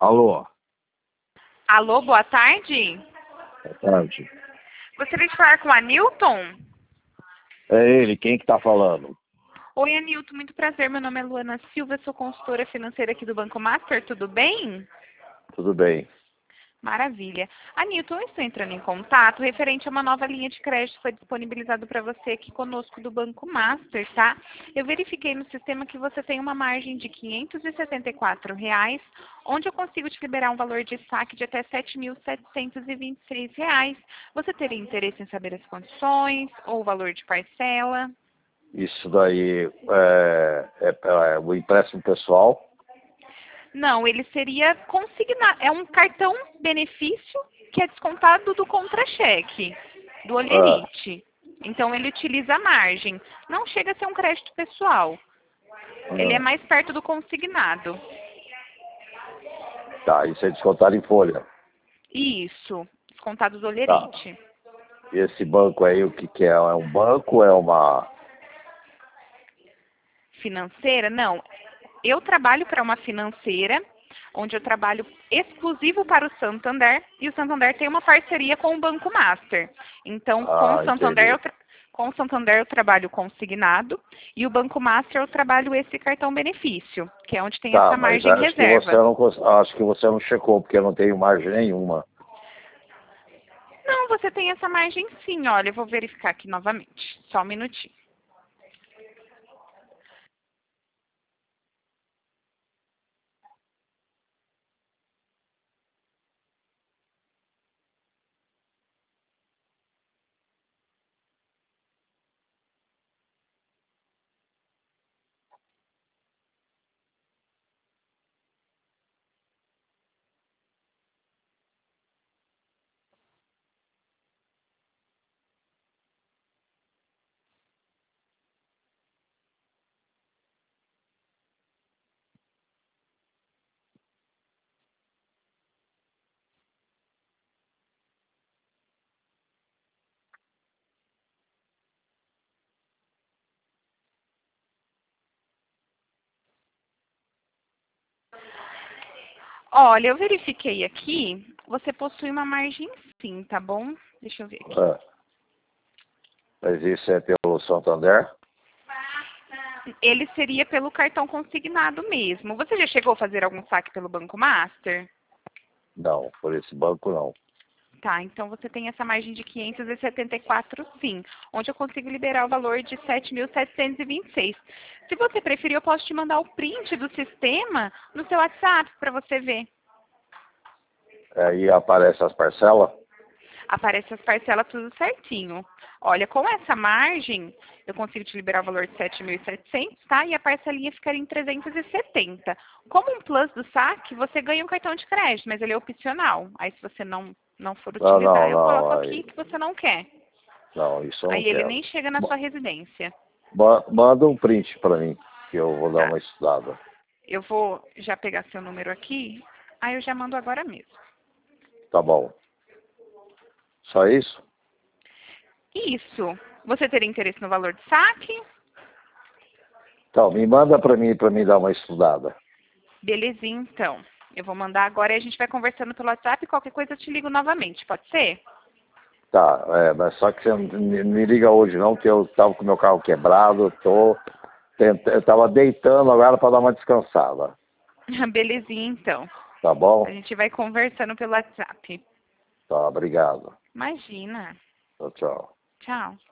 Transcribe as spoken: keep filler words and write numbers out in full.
Alô, Alô, boa tarde. boa tarde. Gostaria de falar com o Anilton? É ele, quem que tá falando? Oi, Anilton, muito prazer. Meu nome é Luana Silva, sou consultora financeira aqui do Banco Master, tudo bem? Tudo bem. Maravilha. Anilton, eu estou entrando em contato referente a uma nova linha de crédito que foi disponibilizada para você aqui conosco do Banco Master, tá? Eu verifiquei no sistema que você tem uma margem de quinhentos e setenta e quatro reais, onde eu consigo te liberar um valor de saque de até sete mil setecentos e vinte e seis reais. Você teria interesse em saber as condições ou o valor de parcela? Isso daí é, é, é o empréstimo pessoal? Não, ele seria consignado. É um cartão benefício que é descontado do contra-cheque, do Ah, Olerite. Então ele utiliza a margem. Não chega a ser um crédito pessoal. Ele é ah, mais perto do consignado. tá, isso é descontado em folha. Isso, descontado do Tá. Olerite. E esse banco aí, o que que é? É um banco ou é uma... Financeira? Não. Eu trabalho para uma financeira, onde eu trabalho exclusivo para o Santander, e o Santander tem uma parceria com o Banco Master. Então, com o Ah, Santander, entendi. eu tra- com o Santander eu trabalho consignado, e o Banco Master eu trabalho esse cartão benefício, que é onde tem Tá, essa mas margem acho que você reserva. não, cons- acho que você não checou, porque eu não tenho margem nenhuma. Não, você tem essa margem sim, olha, eu vou verificar aqui novamente. Só um minutinho. Olha, eu verifiquei aqui, você possui uma margem sim, tá bom? Deixa eu ver aqui. Ah, mas isso é pelo Santander? Ele seria pelo cartão consignado mesmo. Você já chegou a fazer algum saque pelo Banco Master? Não, por esse banco não. Tá, então você tem essa margem de quinhentos e setenta e quatro sim, onde eu consigo liberar o valor de sete mil setecentos e vinte e seis. Se você preferir, eu posso te mandar o print do sistema no seu WhatsApp para você ver. Aí aparece as parcelas? Aparece as parcelas tudo certinho. Olha, com essa margem, eu consigo te liberar o valor de sete mil e setecentos, tá? E a parcelinha ficaria em trezentos e setenta. Como um plus do saque, você ganha um cartão de crédito, mas ele é opcional. Aí se você não, não for Não, utilizar, não, eu coloco não. aqui Aí, que você não quer. não, isso eu não Aí ele quero. nem chega na sua residência. Ma- Manda um print para mim, que eu vou dar Tá. uma estudada. Eu vou já pegar seu número aqui. Aí eu já mando agora mesmo. Tá bom. Só isso? Isso. Você teria interesse no valor de saque? Então, me manda para mim, para mim dar uma estudada. Belezinha, então. Eu vou mandar agora e a gente vai conversando pelo WhatsApp. Qualquer coisa eu te ligo novamente, pode ser? Tá, é, mas só que você não me, me liga hoje não, que eu tava com o meu carro quebrado, tô tenta, eu tava deitando agora para dar uma descansada. Belezinha, então. Tá A bom? gente vai conversando pelo WhatsApp. Tá, obrigado. Imagina. Tchau, tchau. Tchau.